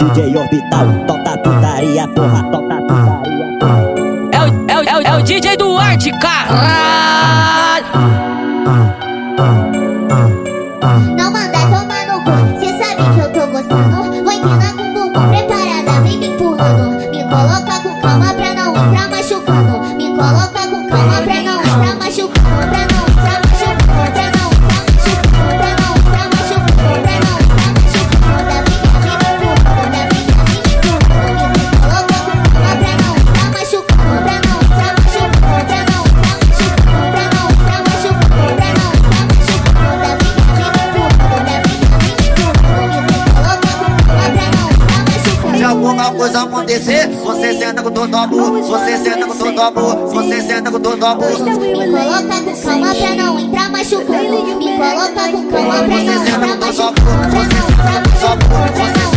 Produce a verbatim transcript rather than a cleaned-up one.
D J Orbital, toca putaria, porra, toca putaria. É o, é o, é o, é o D J Duarte, caralho. Não manda tomar no cu, cê sabe que eu tô gostando. Vou empina com bumbum preparada, vem me empurrando. Me coloca com calma pra não entrar machucando. Me coloca com calma pra não entrar machucando. Pra não entrar machucando, pra não entrar machucando. Pra não entrar machucando, pra não entrar machucando. Da minha me empurrando, da minha me empurrando. Me coloca com calma pra não entrar machucando. Pra não entrar machucando, pra não entrar machucando. Pra não entrar machucando, pra não entrar machucando. Da minha me empurrando, da minha me empurrando. Me coloca com calma pra não entrar machucando. Se alguma coisa acontecer, você senta com todo amor. Você senta com todo amor. Você senta com todo amor. Me coloca com calma pra não entrar machucando. Me coloca com calma pra não entrar machucando. Pra não entrar machucando.